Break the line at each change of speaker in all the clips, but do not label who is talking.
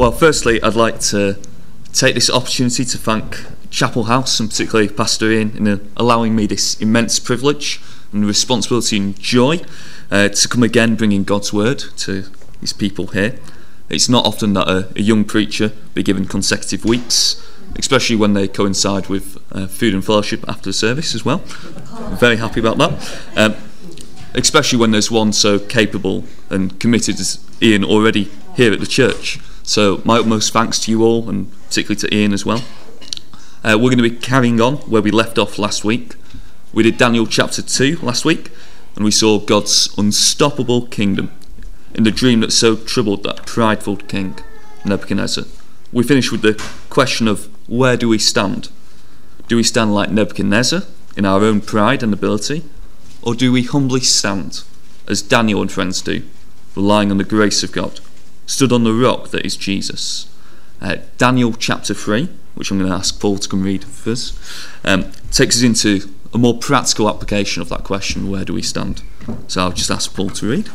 Well, firstly, I'd like to take this opportunity to thank Chapel House, and particularly Pastor Ian, in allowing me this immense privilege and responsibility and joy to come again bringing God's word to his people here. It's not often that a young preacher be given consecutive weeks, especially when they coincide with food and fellowship after the service as well. I'm very happy about that. Especially when there's one so capable and committed as Ian already here at the church. So my utmost thanks to you all, and particularly to Ian as well. We're going to be carrying on where we left off last week. We did Daniel chapter 2 last week, and we saw God's unstoppable kingdom in the dream that so troubled that prideful king, Nebuchadnezzar. We finished with the question of where do we stand? Do we stand like Nebuchadnezzar in our own pride and ability? Or do we humbly stand, as Daniel and friends do, relying on the grace of God, stood on the rock that is Jesus? Daniel chapter 3, which I'm going to ask Paul to come read for us, takes us into a more practical application of that question, where do we stand? So I'll just ask Paul to read.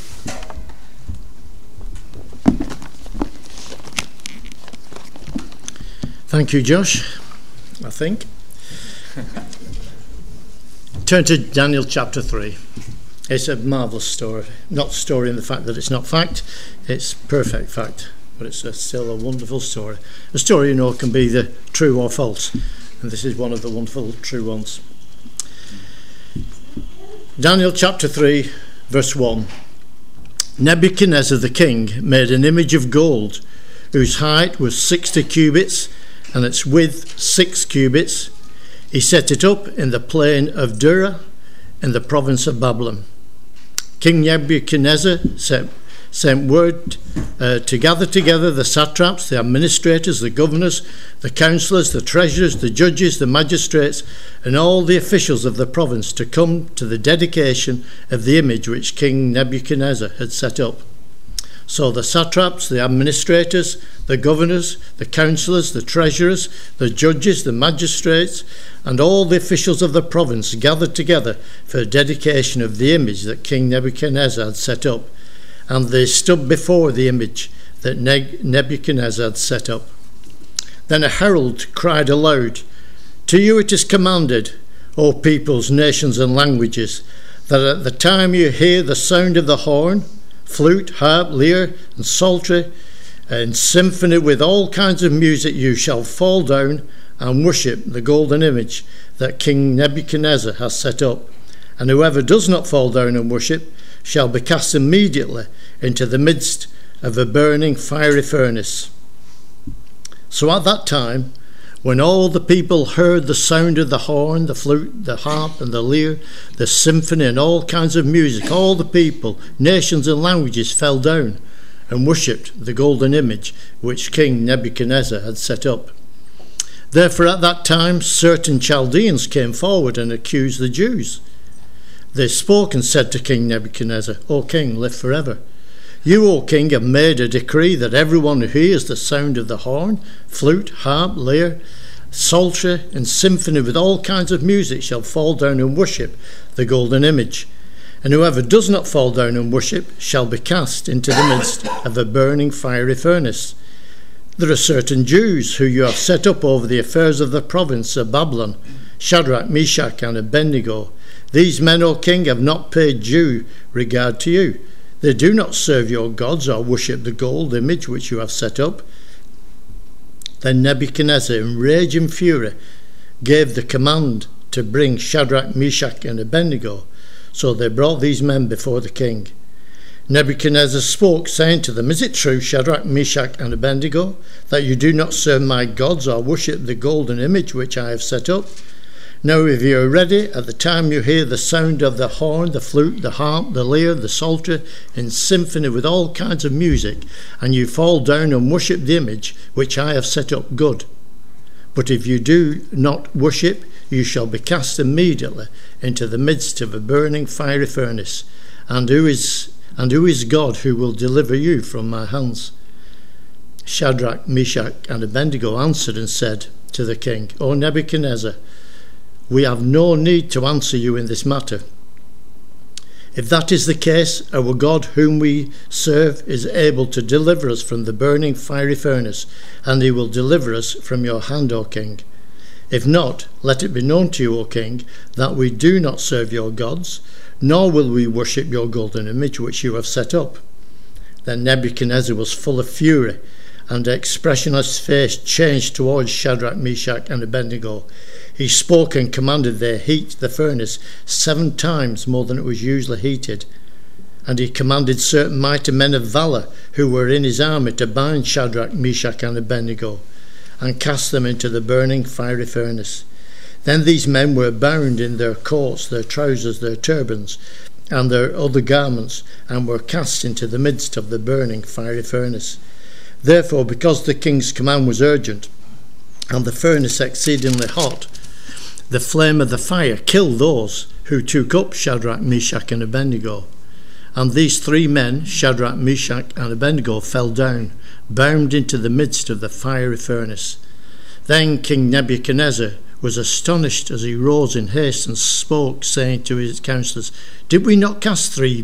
Thank you, Josh, I think. Turn to Daniel chapter 3. It's a marvellous story. Not story in the fact that it's not fact, it's perfect fact, but it's still a wonderful story. A story, can be the true or false, and this is one of the wonderful true ones. Daniel chapter 3, verse 1. Nebuchadnezzar the king made an image of gold, whose height was 60 cubits, and its width 6 cubits. He set it up in the plain of Dura, in the province of Babylon. King Nebuchadnezzar sent word to gather together the satraps, the administrators, the governors, the councillors, the treasurers, the judges, the magistrates, and all the officials of the province to come to the dedication of the image which King Nebuchadnezzar had set up. So the satraps, the administrators, the governors, the councillors, the treasurers, the judges, the magistrates, and all the officials of the province gathered together for the dedication of the image that King Nebuchadnezzar had set up. And they stood before the image that Nebuchadnezzar had set up. Then a herald cried aloud, "To you it is commanded, O peoples, nations, and languages, that at the time you hear the sound of the horn, flute, harp, lyre, and psaltery, and symphony with all kinds of music, you shall fall down and worship the golden image that King Nebuchadnezzar has set up. And whoever does not fall down and worship shall be cast immediately into the midst of a burning fiery furnace." So at that time, when all the people heard the sound of the horn, the flute, the harp, and the lyre, the symphony, and all kinds of music, all the people, nations, and languages fell down and worshipped the golden image which King Nebuchadnezzar had set up. Therefore at that time certain Chaldeans came forward and accused the Jews. They spoke and said to King Nebuchadnezzar, "O king, live forever. You, O king, have made a decree that everyone who hears the sound of the horn, flute, harp, lyre, psaltery, and symphony with all kinds of music shall fall down and worship the golden image. And whoever does not fall down and worship shall be cast into the midst of a burning fiery furnace. There are certain Jews who you have set up over the affairs of the province of Babylon, Shadrach, Meshach, and Abednego. These men, O king, have not paid due regard to you. They do not serve your gods or worship the gold image which you have set up." Then Nebuchadnezzar, in rage and fury, gave the command to bring Shadrach, Meshach, and Abednego. So they brought these men before the king. Nebuchadnezzar spoke, saying to them, "Is it true, Shadrach, Meshach, and Abednego, that you do not serve my gods or worship the golden image which I have set up? Now if you are ready, at the time you hear the sound of the horn, the flute, the harp, the lyre, the psaltery, in symphony with all kinds of music, and you fall down and worship the image which I have set up, good. But if you do not worship, you shall be cast immediately into the midst of a burning fiery furnace. And who is God who will deliver you from my hands?" Shadrach, Meshach, and Abednego answered and said to the king, "O Nebuchadnezzar, we have no need to answer you in this matter. If that is the case, our God whom we serve is able to deliver us from the burning fiery furnace, and he will deliver us from your hand, O king. If not, let it be known to you, O king, that we do not serve your gods, nor will we worship your golden image which you have set up." Then Nebuchadnezzar was full of fury, and the expression of his face changed towards Shadrach, Meshach, and Abednego. He spoke and commanded they heat the furnace 7 times more than it was usually heated. And he commanded certain mighty men of valour who were in his army to bind Shadrach, Meshach, and Abednego, and cast them into the burning fiery furnace. Then these men were bound in their coats, their trousers, their turbans, and their other garments, and were cast into the midst of the burning fiery furnace. Therefore, because the king's command was urgent, and the furnace exceedingly hot, the flame of the fire killed those who took up Shadrach, Meshach, and Abednego. And these 3 men, Shadrach, Meshach, and Abednego, fell down, bound into the midst of the fiery furnace. Then King Nebuchadnezzar was astonished as he rose in haste and spoke, saying to his counsellors, "Did we not cast 3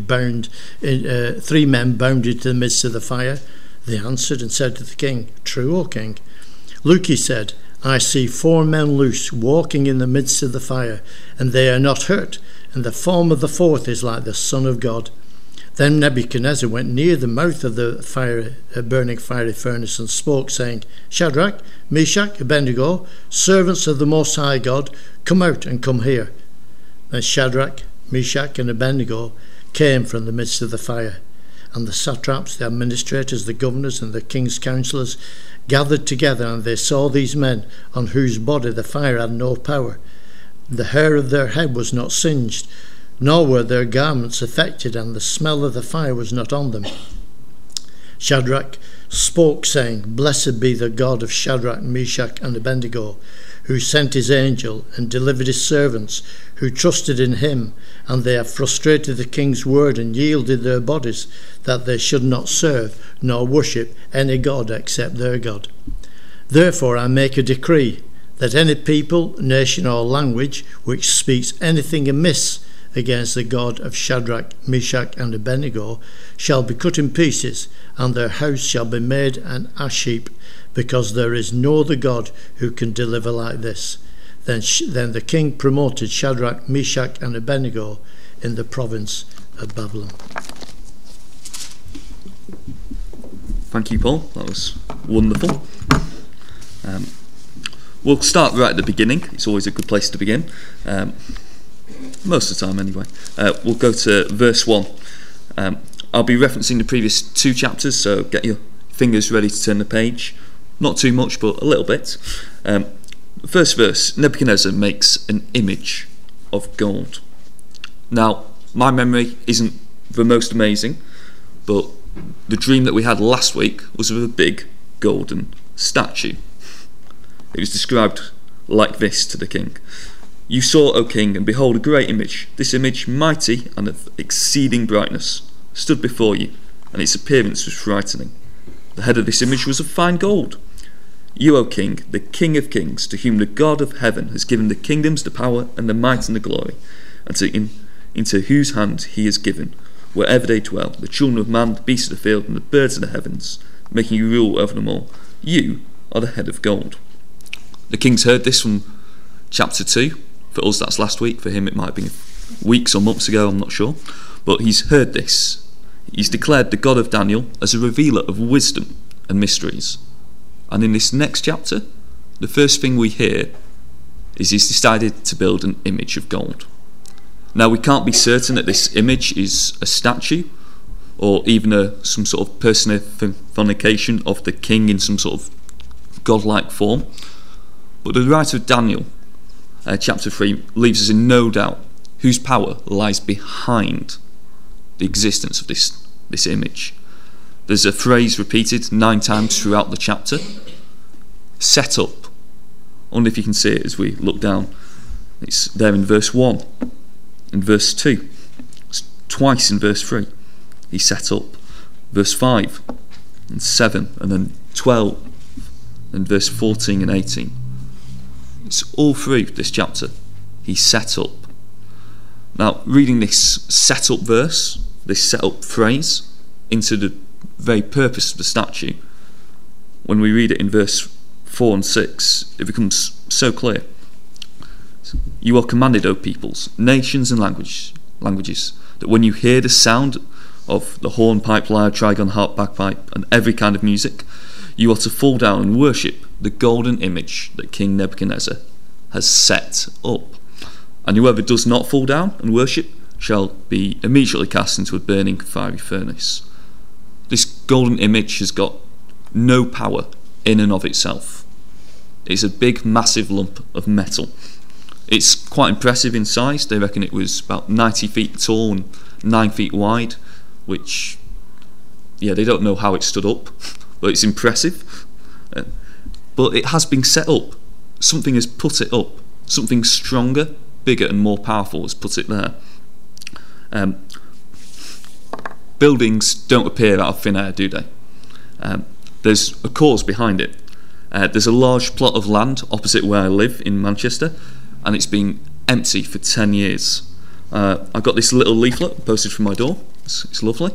men bound into the midst of the fire?" They answered and said to the king, "True, O king." "Look," he said, "I see 4 men loose, walking in the midst of the fire, and they are not hurt, and the form of the 4th is like the Son of God." Then Nebuchadnezzar went near the mouth of the burning fiery furnace and spoke, saying, "Shadrach, Meshach, Abednego, servants of the Most High God, come out and come here." Then Shadrach, Meshach, and Abednego came from the midst of the fire. And the satraps, the administrators, the governors, and the king's counsellors gathered together, and they saw these men, on whose body the fire had no power. The hair of their head was not singed, nor were their garments affected, and the smell of the fire was not on them. Shadrach spoke, saying, "Blessed be the God of Shadrach, Meshach, and Abednego, who sent his angel and delivered his servants, who trusted in him, and they have frustrated the king's word and yielded their bodies, that they should not serve nor worship any god except their God. Therefore I make a decree that any people, nation, or language which speaks anything amiss against the God of Shadrach, Meshach, and Abednego shall be cut in pieces, and their house shall be made an ash heap, because there is no other God who can deliver like this." Then the king promoted Shadrach, Meshach, and Abednego in the province of Babylon.
Thank you, Paul. That was wonderful. We'll start right at the beginning. It's always a good place to begin. Most of the time anyway. We'll go to verse 1. I'll be referencing the previous 2 chapters, so get your fingers ready to turn the page. Not too much, but a little bit. First verse, Nebuchadnezzar makes an image of gold. Now, my memory isn't the most amazing, but the dream that we had last week was of a big golden statue. It was described like this to the king. "You saw, O king, and behold, a great image. This image, mighty and of exceeding brightness, stood before you, and its appearance was frightening. The head of this image was of fine gold. You, O king, the king of kings, to whom the God of heaven has given the kingdoms, the power, and the might, and the glory, and into whose hand he has given, wherever they dwell, the children of man, the beasts of the field, and the birds of the heavens, making you rule over them all. You are the head of gold." The king's heard this from chapter 2. For us, that's last week. For him, it might have been weeks or months ago, I'm not sure. But he's heard this. He's declared the God of Daniel as a revealer of wisdom and mysteries. And in this next chapter, the first thing we hear is he's decided to build an image of gold. Now, we can't be certain that this image is a statue or even some sort of personification of the king in some sort of godlike form. But the writer of Daniel, chapter 3, leaves us in no doubt whose power lies behind the existence of this image. There's a phrase repeated 9 times throughout the chapter. Set up. I wonder if you can see it as we look down. It's there in verse 1, in verse 2, it's twice in verse 3. He set up. Verse 5 and 7, and then 12, and verse 14 and 18. It's all through this chapter. He set up. Now, reading this set-up verse, this set-up phrase, into the very purpose of the statue, when we read it in verse 4 and 6, it becomes so clear. You are commanded, O peoples, nations and languages, that when you hear the sound of the horn, pipe, lyre, trigon, harp, bagpipe, and every kind of music, you are to fall down and worship the golden image that King Nebuchadnezzar has set up. And whoever does not fall down and worship shall be immediately cast into a burning fiery furnace. This golden image has got no power in and of itself. It's a big, massive lump of metal. It's quite impressive in size. They reckon it was about 90 feet tall and 9 feet wide, which, they don't know how it stood up, but it's impressive. But it has been set up. Something has put it up. Something stronger, bigger and more powerful has put it there. Buildings don't appear out of thin air, do they? There's a cause behind it. There's a large plot of land opposite where I live in Manchester, and it's been empty for 10 years. I got this little leaflet posted from my door. It's lovely.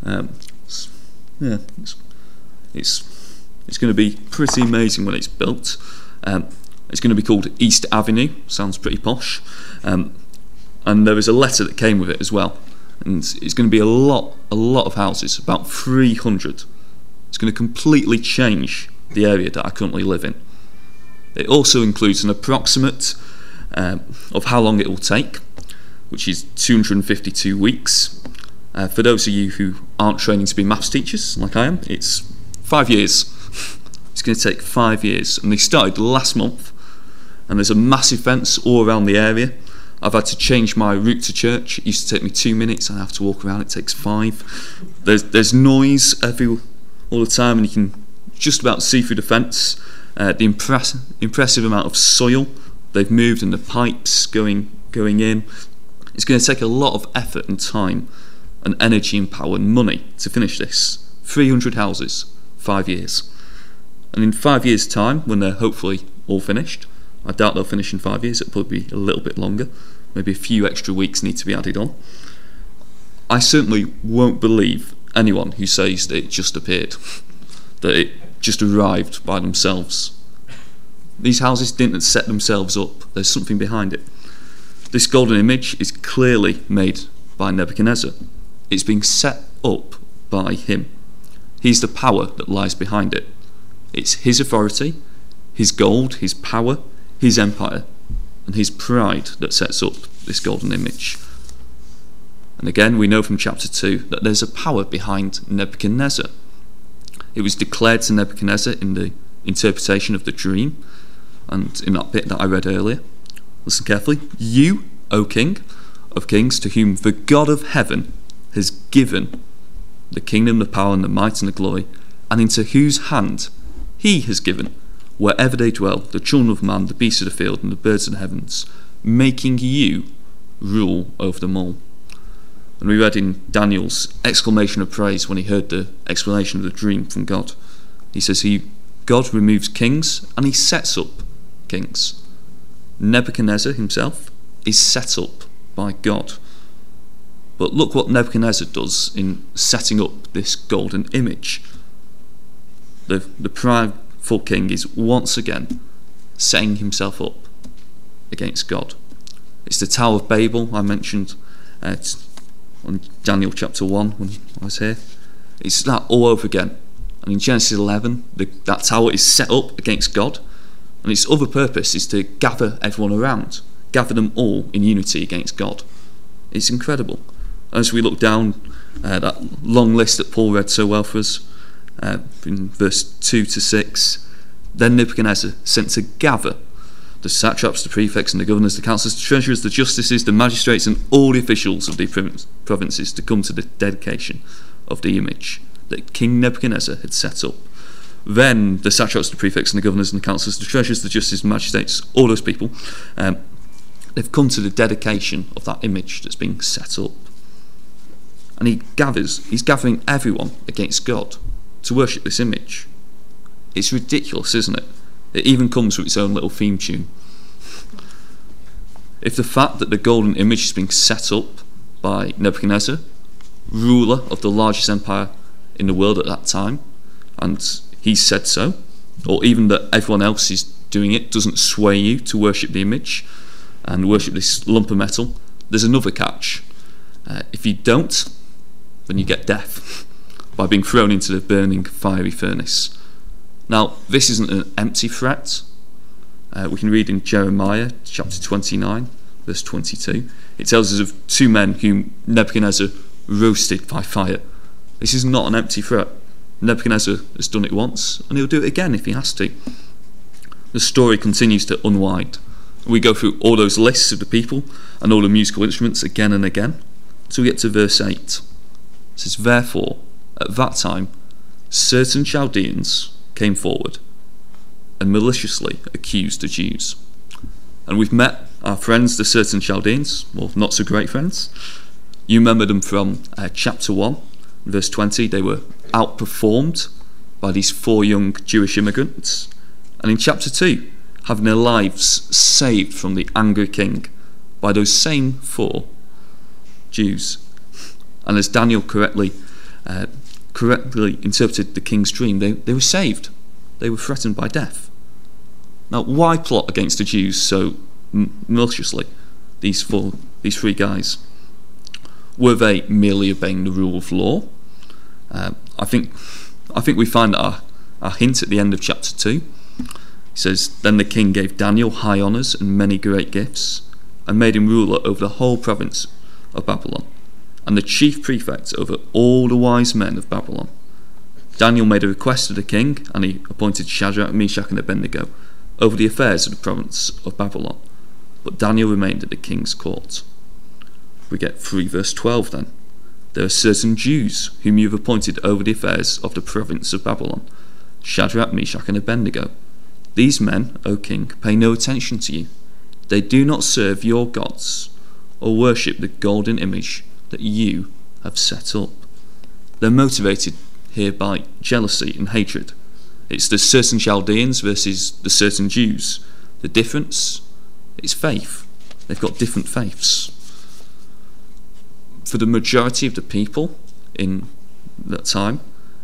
It's going to be pretty amazing when it's built. It's going to be called East Avenue. Sounds pretty posh. And there was a letter that came with it as well. And it's going to be a lot of houses, about 300. It's going to completely change the area that I currently live in. It also includes an approximate of how long it will take, which is 252 weeks. For those of you who aren't training to be maths teachers, like I am, it's 5 years. It's going to take 5 years. And they started last month, and there's a massive fence all around the area. I've had to change my route to church. It used to take me 2 minutes, and I have to walk around. It takes 5. There's noise all the time, and you can just about see through the fence. The impressive amount of soil they've moved and the pipes going in. It's going to take a lot of effort and time and energy and power and money to finish this. 300 houses, 5 years. And in 5 years' time, when they're hopefully all finished, I doubt they'll finish in 5 years, it'll probably be a little bit longer, maybe a few extra weeks need to be added on. I certainly won't believe anyone who says that it just appeared, that it just arrived by themselves. These houses didn't set themselves up. There's something behind it. This golden image is clearly made by Nebuchadnezzar. It's being set up by him. He's the power that lies behind it. It's his authority, his gold, his power, his empire, and his pride that sets up this golden image. And again, we know from chapter 2 that there's a power behind Nebuchadnezzar. It was declared to Nebuchadnezzar in the interpretation of the dream, and in that bit that I read earlier. Listen carefully. You, O King of kings, to whom the God of heaven has given the kingdom, the power, and the might, and the glory, and into whose hand he has given, wherever they dwell, the children of man, the beasts of the field, and the birds of the heavens, making you rule over them all. And we read in Daniel's exclamation of praise when he heard the explanation of the dream from God. He says God removes kings and he sets up kings. Nebuchadnezzar himself is set up by God. But look what Nebuchadnezzar does in setting up this golden image. The prideful king is once again setting himself up against God. It's the Tower of Babel I mentioned on Daniel chapter 1 when I was here. It's that all over again. And in Genesis 11, that tower is set up against God, and its other purpose is to gather everyone around, gather them all in unity against God. It's incredible. As we look down that long list that Paul read so well for us, in verse 2 to 6, then Nebuchadnezzar sent to gather the satraps, the prefects, and the governors, the councillors, the treasurers, the justices, the magistrates, and all the officials of the provinces to come to the dedication of the image that King Nebuchadnezzar had set up. Then the satraps, the prefects, and the governors, and the councillors, the treasurers, the justices, the magistrates, all those people, they've come to the dedication of that image that's being set up. And he's gathering everyone against God to worship this image. It's ridiculous, isn't it? It even comes with its own little theme tune. if the fact that the golden image is being set up by Nebuchadnezzar, ruler of the largest empire in the world at that time, and he said so, or even that everyone else is doing it, doesn't sway you to worship the image and worship this lump of metal, there's another catch. If you don't, then you get death by being thrown into the burning fiery furnace. Now, this isn't an empty threat. We can read in Jeremiah chapter 29, verse 22. It tells us of two men whom Nebuchadnezzar roasted by fire. This is not an empty threat. Nebuchadnezzar has done it once, and he'll do it again if he has to. The story continues to unwind. We go through all those lists of the people and all the musical instruments again and again, until we get to verse 8. It says, "Therefore, at that time, certain Chaldeans came forward and maliciously accused the Jews." And we've met our friends, the certain Chaldeans, well, not so great friends. You remember them from chapter 1, verse 20. They were outperformed by these 4 young Jewish immigrants. And in chapter 2, having their lives saved from the angry king by those same 4 Jews. And as Daniel correctly interpreted the king's dream, they were saved. They were threatened by death. Now, why plot against the Jews so maliciously, these 3 guys? Were they merely obeying the rule of law? I think we find our hint at the end of chapter 2. It says, "Then the king gave Daniel high honours and many great gifts, and made him ruler over the whole province of Babylon, and the chief prefect over all the wise men of Babylon. Daniel made a request to the king, and he appointed Shadrach, Meshach, and Abednego over the affairs of the province of Babylon. But Daniel remained at the king's court." We get 3 verse 12 then. "There are certain Jews whom you have appointed over the affairs of the province of Babylon, Shadrach, Meshach, and Abednego. These men, O king, pay no attention to you. They do not serve your gods or worship the golden image that you have set up." They're motivated here by jealousy and hatred. It's the certain Chaldeans versus the certain Jews. The difference is faith. They've got different faiths. For the majority of the people in that time,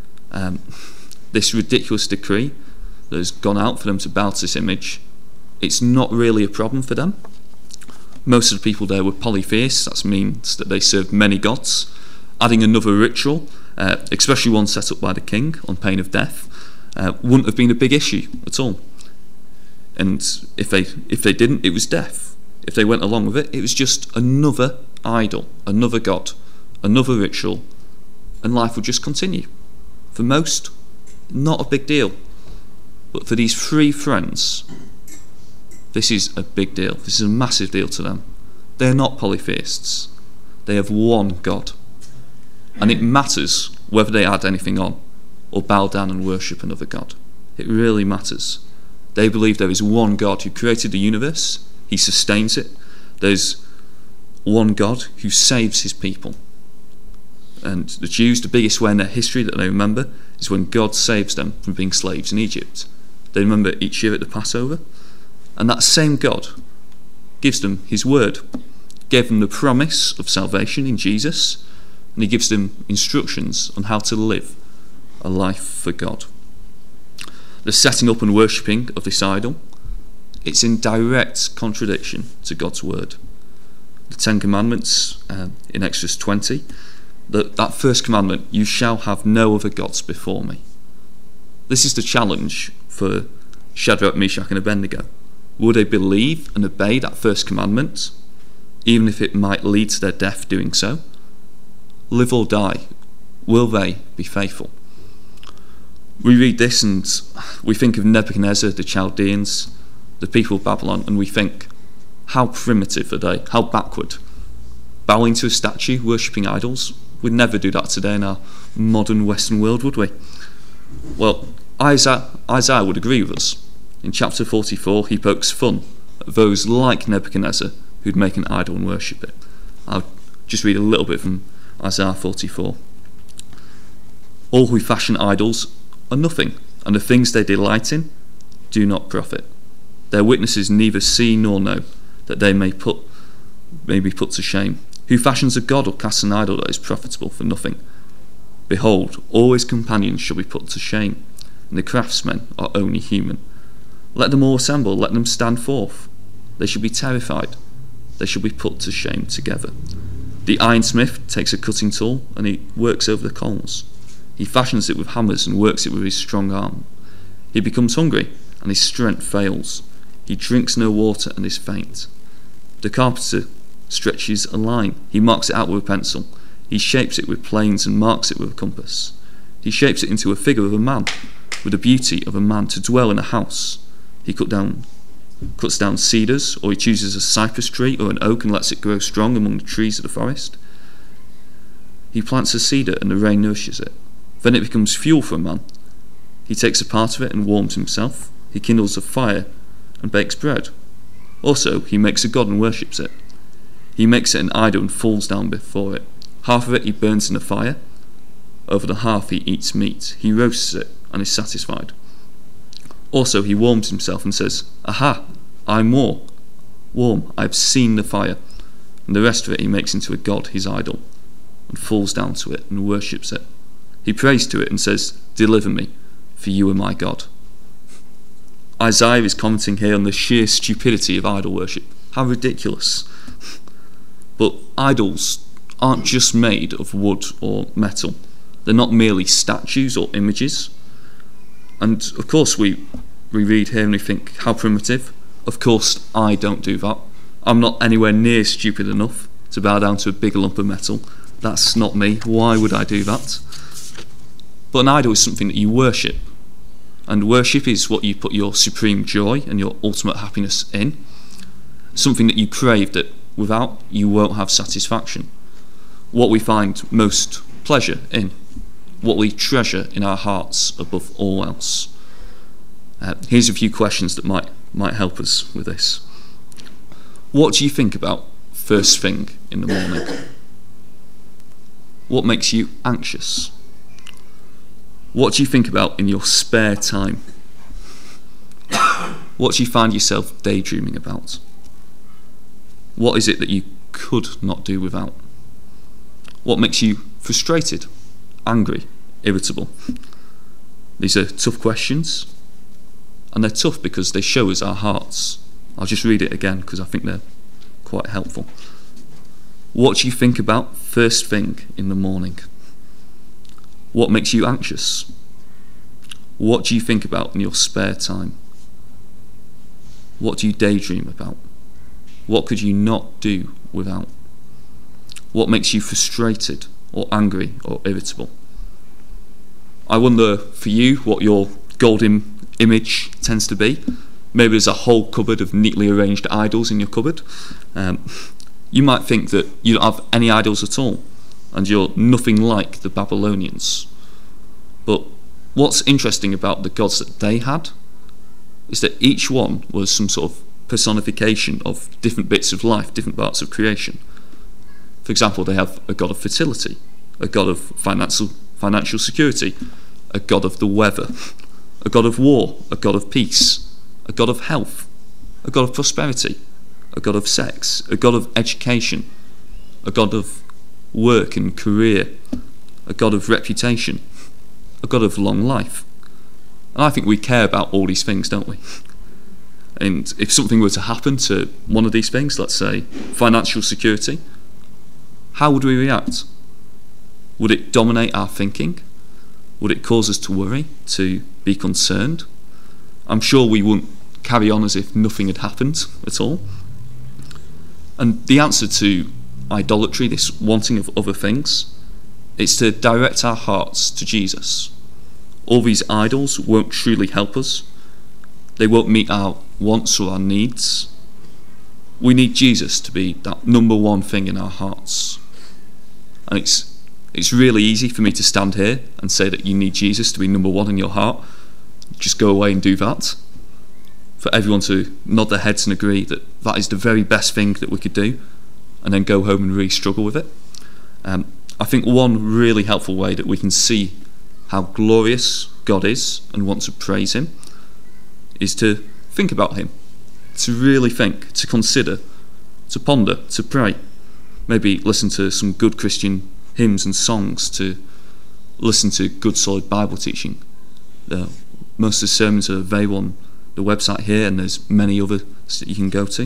this ridiculous decree that has gone out for them to bow to this image, it's not really a problem for them. Most of the people there were polytheists. That means that they served many gods. Adding another ritual, especially one set up by the king on pain of death, wouldn't have been a big issue at all. And if they didn't, it was death. If they went along with it, it was just another idol, another god, another ritual, and life would just continue. For most, not a big deal. But for these 3 friends, this is a big deal. This is a massive deal to them. They are not polytheists. They have one God. And it matters whether they add anything on or bow down and worship another God. It really matters. They believe there is one God who created the universe. He sustains it. There's one God who saves his people. And the Jews, the biggest way in their history that they remember is when God saves them from being slaves in Egypt. They remember each year at the Passover. And that same God gives them his word, gave them the promise of salvation in Jesus, and he gives them instructions on how to live a life for God. The setting up and worshipping of this idol, it's in direct contradiction to God's word. The 10 Commandments in Exodus 20, that first commandment, "You shall have no other gods before me." This is the challenge for Shadrach, Meshach, and Abednego. Will they believe and obey that first commandment, even if it might lead to their death doing so? Live or die, will they be faithful? We read this and we think of Nebuchadnezzar, the Chaldeans, the people of Babylon, and we think, how primitive are they? How backward? Bowing to a statue, worshipping idols? We'd never do that today in our modern Western world, would we? Well, Isaiah would agree with us. In chapter 44, he pokes fun at those like Nebuchadnezzar who'd make an idol and worship it. I'll just read a little bit from Isaiah 44. "All who fashion idols are nothing, and the things they delight in do not profit. Their witnesses neither see nor know, that they may put may be put to shame. Who fashions a god or casts an idol that is profitable for nothing? Behold, all his companions shall be put to shame, and the craftsmen are only human. Let them all assemble, let them stand forth. They shall be terrified, they shall be put to shame together. The ironsmith takes a cutting tool, and he works over the coals. He fashions it with hammers and works it with his strong arm. He becomes hungry, and his strength fails. He drinks no water and is faint. The carpenter stretches a line. He marks it out with a pencil. He shapes it with planes and marks it with a compass. He shapes it into a figure of a man, with the beauty of a man to dwell in a house. He cuts down cedars, or he chooses a cypress tree or an oak and lets it grow strong among the trees of the forest. He plants a cedar and the rain nourishes it. Then it becomes fuel for a man. He takes a part of it and warms himself. He kindles a fire and bakes bread. Also, he makes a god and worships it. He makes it an idol and falls down before it. Half of it he burns in a fire. Over the half he eats meat. He roasts it and is satisfied. Also, he warms himself and says, "Aha, I'm warm, I've seen the fire." And the rest of it he makes into a god, his idol, and falls down to it and worships it. He prays to it and says, "Deliver me, for you are my God." Isaiah is commenting here on the sheer stupidity of idol worship. How ridiculous. But idols aren't just made of wood or metal. They're not merely statues or images. And of course we read here and we think, how primitive. Of course I don't do that. I'm not anywhere near stupid enough to bow down to a big lump of metal. That's not me. Why would I do that? But an idol is something that you worship. And worship is what you put your supreme joy and your ultimate happiness in. Something that you crave that without you won't have satisfaction. What we find most pleasure in. What we treasure in our hearts above all else. Here's a few questions that might help us with this. What do you think about first thing in the morning? What makes you anxious? What do you think about in your spare time? What do you find yourself daydreaming about? What is it that you could not do without? What makes you frustrated, angry, irritable? These are tough questions, and they're tough because they show us our hearts. I'll just read it again because I think they're quite helpful. What do you think about first thing in the morning? What makes you anxious? What do you think about in your spare time? What do you daydream about? What could you not do without? What makes you frustrated or angry or irritable? I wonder for you what your golden image tends to be. Maybe there's a whole cupboard of neatly arranged idols in your cupboard. You might think that you don't have any idols at all and you're nothing like the Babylonians. But what's interesting about the gods that they had is that each one was some sort of personification of different bits of life, different parts of creation. For example, they have a god of fertility, a god of financial security, a god of the weather, a god of war, a god of peace, a god of health, a god of prosperity, a god of sex, a god of education, a god of work and career, a god of reputation, a god of long life. And I think we care about all these things, don't we? And if something were to happen to one of these things, let's say financial security, how would we react? Would it dominate our thinking? Would it cause us to worry, to be concerned? I'm sure we wouldn't carry on as if nothing had happened at all. And the answer to idolatry, this wanting of other things, it's to direct our hearts to Jesus. All these idols won't truly help us. They won't meet our wants or our needs. We need Jesus to be that number one thing in our hearts. And it's really easy for me to stand here and say that you need Jesus to be number one in your heart. Just go away and do that. For everyone to nod their heads and agree that that is the very best thing that we could do, and then go home and really struggle with it. I think one really helpful way that we can see how glorious God is and want to praise him is to think about him, to really think, to consider to ponder, to pray, maybe listen to some good Christian hymns and songs, to listen to good solid Bible teaching. Most of the sermons are available on the website here, and there's many others that you can go to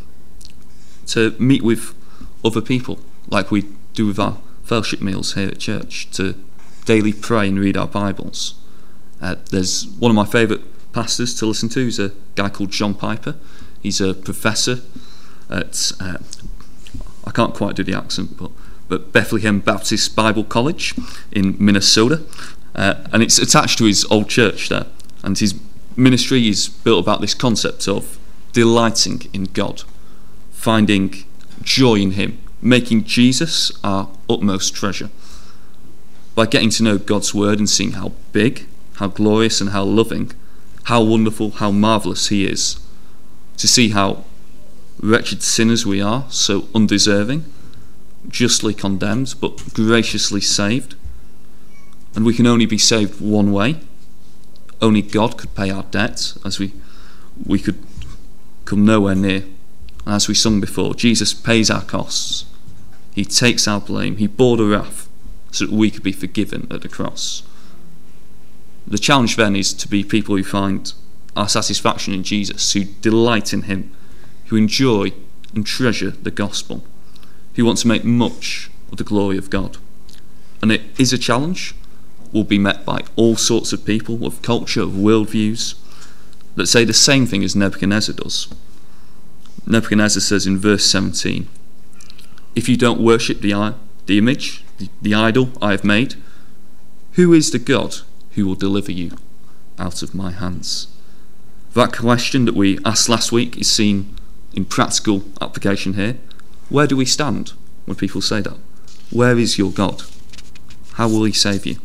meet with other people like we do with our fellowship meals here at church, to daily pray and read our Bibles. There's one of my favourite pastors to listen to is a guy called John Piper. He's a professor at I can't quite do the accent, but Bethlehem Baptist Bible College in Minnesota, and it's attached to his old church there, and his ministry is built about this concept of delighting in God, finding joy in him, making Jesus our utmost treasure. By getting to know God's word and seeing how big, how glorious and how loving, how wonderful, how marvellous he is, to see how wretched sinners we are, so undeserving, justly condemned but graciously saved, and we can only be saved one way. Only God could pay our debt, as we could come nowhere near. And as we sung before, Jesus pays our costs. He takes our blame. He bore the wrath so that we could be forgiven at the cross. The challenge then is to be people who find our satisfaction in Jesus, who delight in him, who enjoy and treasure the gospel, who want to make much of the glory of God. And it is a challenge. We'll be met by all sorts of people, of culture, of worldviews, that say the same thing as Nebuchadnezzar does. Nebuchadnezzar says in verse 17, "If you don't worship the image, the idol I have made, who is the God who will deliver you out of my hands?" That question that we asked last week is seen in practical application here. Where do we stand when people say that? Where is your God? How will he save you?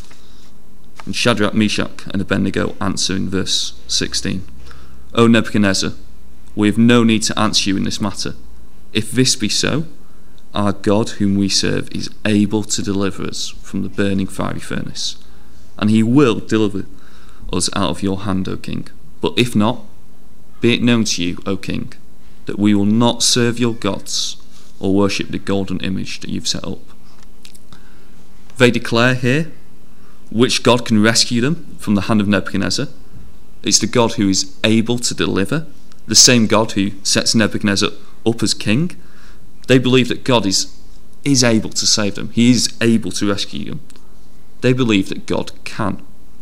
And Shadrach, Meshach and Abednego answer in verse 16. "O Nebuchadnezzar, we have no need to answer you in this matter. If this be so, our God whom we serve is able to deliver us from the burning fiery furnace, and he will deliver us out of your hand, O king. But if not, be it known to you, O king, that we will not serve your gods or worship the golden image that you've set up." They declare here which God can rescue them from the hand of Nebuchadnezzar. It's the God who is able to deliver, the same God who sets Nebuchadnezzar up as king. They believe that God is able to save them. He is able to rescue them. They believe that God can.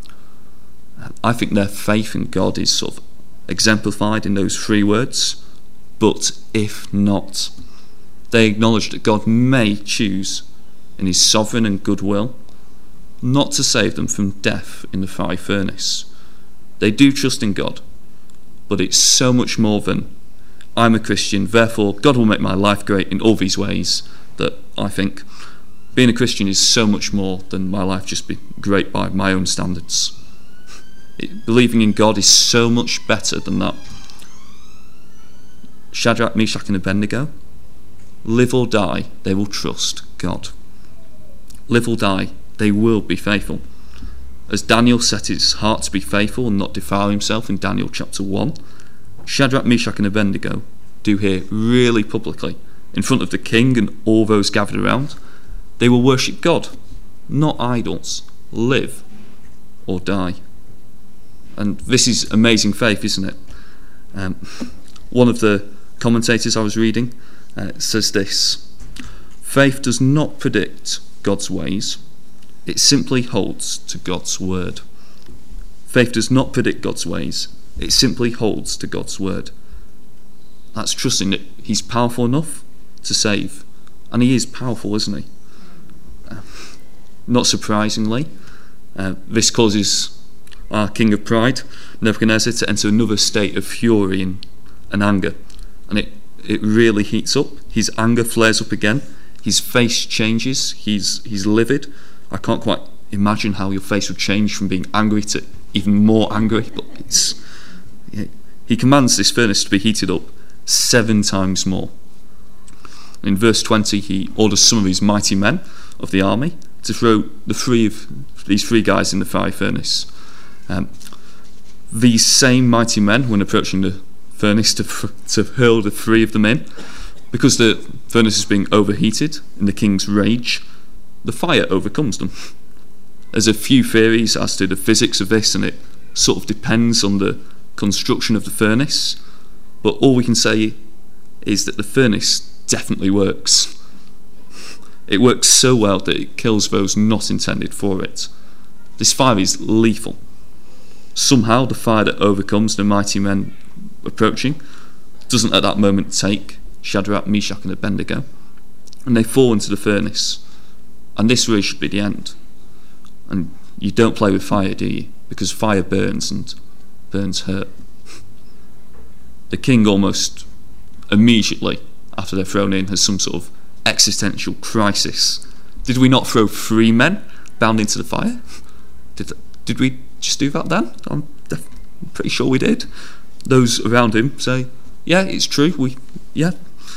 I think their faith in God is sort of exemplified in those three words, but if not. They acknowledge that God may choose in his sovereign and good will not to save them from death in the fiery furnace. They do trust in God, but it's so much more than I'm a Christian, therefore God will make my life great in all these ways, that I think being a Christian is so much more than my life just be great by my own standards. Believing in God is so much better than that. Shadrach, Meshach and Abednego, live or die, they will trust God. Live or die, they will be faithful. As Daniel set his heart to be faithful and not defile himself in Daniel chapter 1, Shadrach, Meshach and Abednego do here really publicly, in front of the king and all those gathered around. They will worship God, not idols. Live or die. And this is amazing faith, isn't it? One of the commentators I was reading says this: "Faith does not predict God's ways, it simply holds to God's word." Faith does not predict God's ways, it simply holds to God's word. That's trusting that he's powerful enough to save. And he is powerful, isn't he? Not surprisingly, this causes our king of pride, Nebuchadnezzar, to enter another state of fury and anger. And it really heats up. His anger flares up again. His face changes. He's livid. I can't quite imagine how your face would change from being angry to even more angry, but he commands this furnace to be heated up 7 times more. In verse 20, he orders some of his mighty men of the army to throw these 3 guys in the fiery furnace. These same mighty men, when approaching the furnace to hurl the 3 of them in, Because the furnace is being overheated in the king's rage, the fire overcomes them. There's a few theories as to the physics of this, and it sort of depends on the construction of the furnace, but all we can say is that the furnace definitely works. It works so well that it kills those not intended for it. This fire is lethal. Somehow the fire that overcomes the mighty men approaching doesn't at that moment take Shadrach, Meshach and Abednego, and they fall into the furnace. And this really should be the end. And you don't play with fire, do you? Because fire burns, and burns hurt. The king almost immediately after they're thrown in has some sort of existential crisis. Did we not throw 3 men bound into the fire? Did we just do that then? I'm pretty sure we did. Those around him say, yeah, it's true, yeah.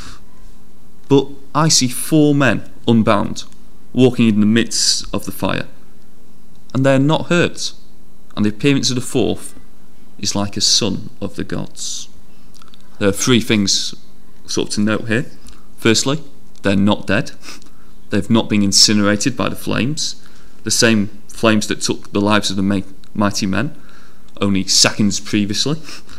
But I see 4 men unbound walking in the midst of the fire, and they're not hurt, and the appearance of the 4th is like a son of the gods. There are 3 things sort of to note here. Firstly, they're not dead. They've not been incinerated by the flames, the same flames that took the lives of the mighty men only seconds previously.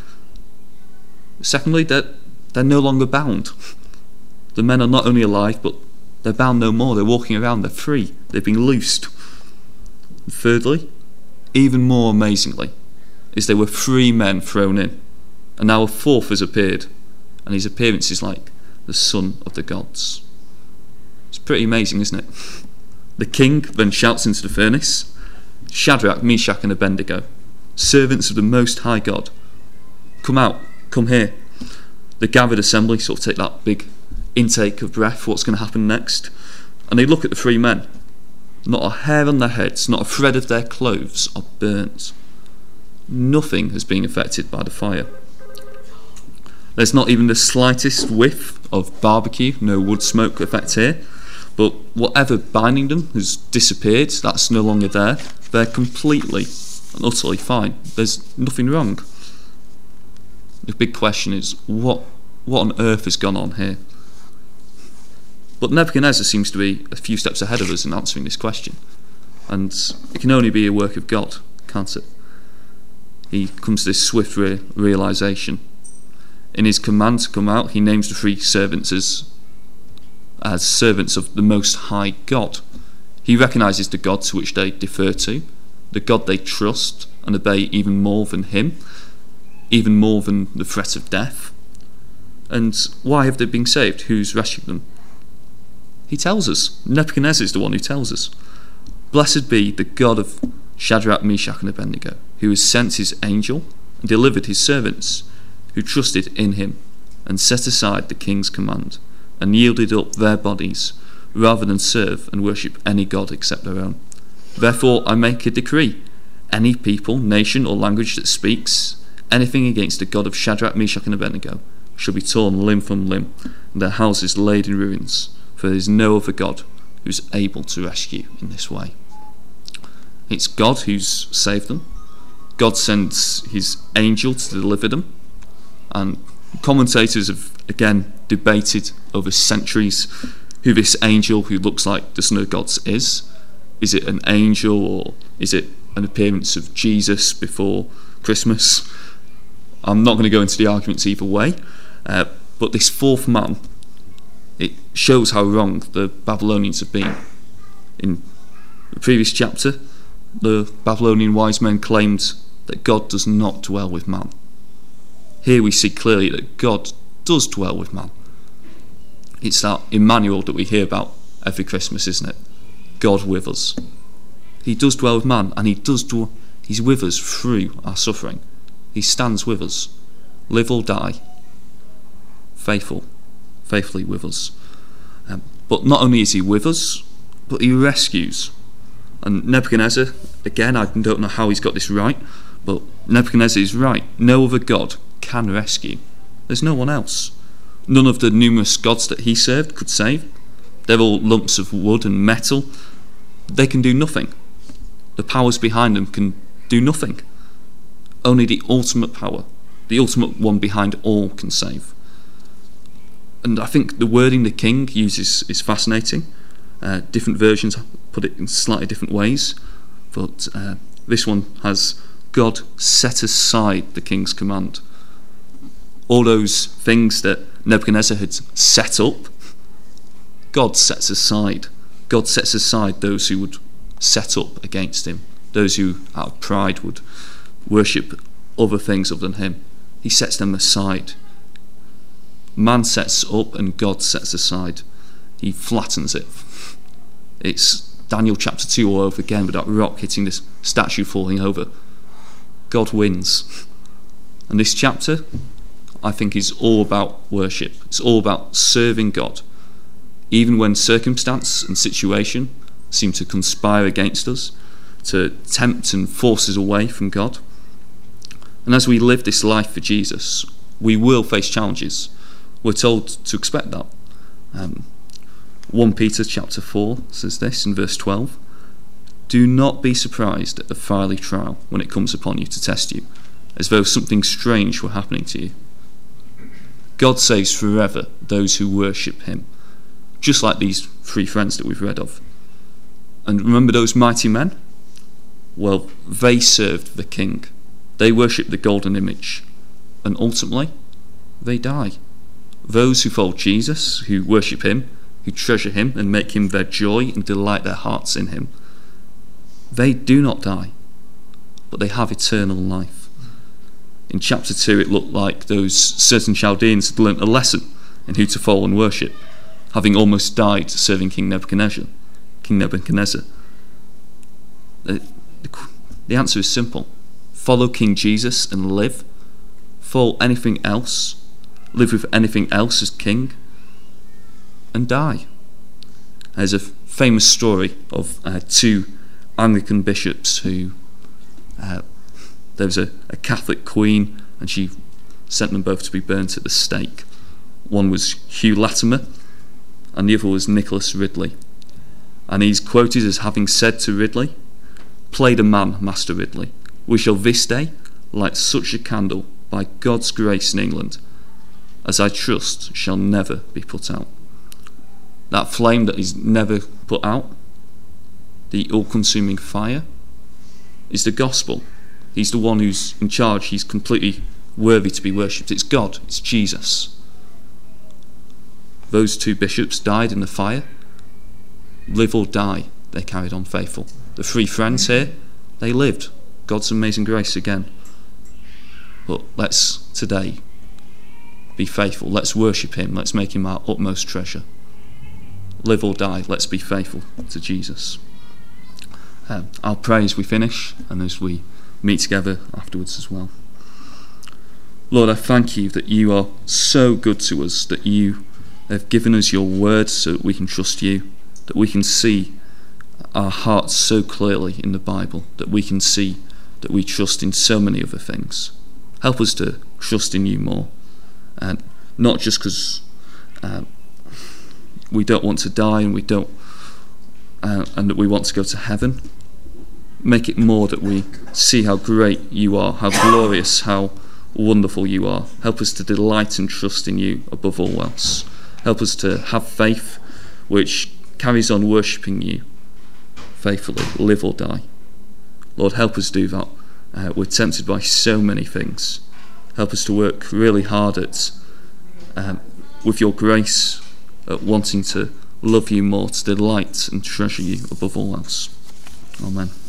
Secondly, they're no longer bound. The men are not only alive, but they're bound no more. They're walking around, they're free, they've been loosed. And thirdly, even more amazingly, is there were 3 men thrown in, and now a 4th has appeared, and his appearance is like the son of the gods. It's pretty amazing, isn't it? The king then shouts into the furnace, Shadrach, Meshach and Abednego, servants of the Most High God, come out, come here. The gathered assembly sort of take that big intake of breath, what's going to happen next, and they look at the 3 men. Not a hair on their heads, not a thread of their clothes are burnt. Nothing has been affected by the fire. There's not even the slightest whiff of barbecue, no wood smoke effect here, but whatever binding them has disappeared, that's no longer there. They're completely and utterly fine. There's nothing wrong. The big question is, what on earth has gone on here? But Nebuchadnezzar seems to be a few steps ahead of us in answering this question, and it can only be a work of God, can't it? He comes to this swift realization. In his command to come out, he names the 3 servants as servants of the Most High God. He recognises the God to which they defer to, the God they trust and obey even more than him, even more than the threat of death. And why have they been saved? Who's rescued them? He tells us. Nebuchadnezzar is the one who tells us. Blessed be the God of Shadrach, Meshach and Abednego, who has sent his angel and delivered his servants, who trusted in him and set aside the king's command and yielded up their bodies rather than serve and worship any god except their own. Therefore I make a decree: any people, nation or language that speaks anything against the God of Shadrach, Meshach and Abednego shall be torn limb from limb, and their houses laid in ruins, for there is no other God who's able to rescue in this way. It's God who's saved them. God sends his angel to deliver them, and commentators have again debated over centuries who this angel who looks like the Son of God is. Is it an angel, or is it an appearance of Jesus before Christmas? I'm not going to go into the arguments either way, but this 4th man, it shows how wrong the Babylonians have been. In the previous chapter, the Babylonian wise men claimed that God does not dwell with man. Here we see clearly that God does dwell with man. It's that Emmanuel that we hear about every Christmas, isn't it? God with us. He does dwell with man, and he's with us through our suffering. He stands with us, live or die, faithfully with us. But not only is he with us, but he rescues. And Nebuchadnezzar, again, I don't know how he's got this right, but Nebuchadnezzar is right. No other god can rescue. There's no one else. None of the numerous gods that he served could save. They're all lumps of wood and metal. They can do nothing. The powers behind them can do nothing. Only the ultimate power, the ultimate one behind all, can save. And I think the wording the king uses is fascinating. Different versions put it in slightly different ways, but this one has God set aside the king's command. All those things that Nebuchadnezzar had set up, God sets aside. God sets aside those who would set up against him, those who out of pride would worship other things other than him. He sets them aside. Man sets up and God sets aside. He flattens it. It's Daniel chapter 2 all over again, with that rock hitting this statue falling over. God wins. And this chapter, I think, is all about worship. It's all about serving God, even when circumstance and situation seem to conspire against us, to tempt and force us away from God. And as we live this life for Jesus, we will face challenges. We're told to expect that. 1 Peter chapter 4 says this in verse 12: "Do not be surprised at the fiery trial when it comes upon you to test you, as though something strange were happening to you. God saves forever those who worship him," just like these three friends that we've read of. And remember those mighty men? Well, they served the king. They worshipped the golden image. And ultimately, they die. Those who follow Jesus, who worship him, who treasure him and make him their joy and delight their hearts in him, they do not die, but they have eternal life. In chapter 2, it looked like those certain Chaldeans had learnt a lesson in who to follow and worship, having almost died serving King Nebuchadnezzar. The answer is simple. Follow King Jesus and live. Follow anything else, live with anything else as king, and die. There's a famous story of two Anglican bishops who there was a Catholic queen, and she sent them both to be burnt at the stake. One was Hugh Latimer and the other was Nicholas Ridley. And he's quoted as having said to Ridley, "Play the man, Master Ridley. We shall this day light such a candle by God's grace in England as I trust shall never be put out." That flame that is never put out, the all-consuming fire, is the gospel. He's the one who's in charge. He's completely worthy to be worshipped. It's God. It's Jesus. Those two bishops died in the fire. Live or die, they carried on faithful. The three friends here, they lived. God's amazing grace again. But let's today be faithful. Let's worship him. Let's make him our utmost treasure. Live or die, let's be faithful to Jesus. I'll pray as we finish and as we meet together afterwards as well. Lord, I thank you that you are so good to us, that you have given us your word so that we can trust you, that we can see our hearts so clearly in the Bible, that we can see that we trust in so many other things. Help us to trust in you more, and not just because we don't want to die and and that we want to go to heaven. Make it more that we see how great you are, how glorious, how wonderful you are. Help us to delight and trust in you above all else. Help us to have faith which carries on worshipping you faithfully, live or die. Lord, help us do that. We're tempted by so many things. Help us to work really hard at, with your grace, at wanting to love you more, to delight and treasure you above all else. Amen.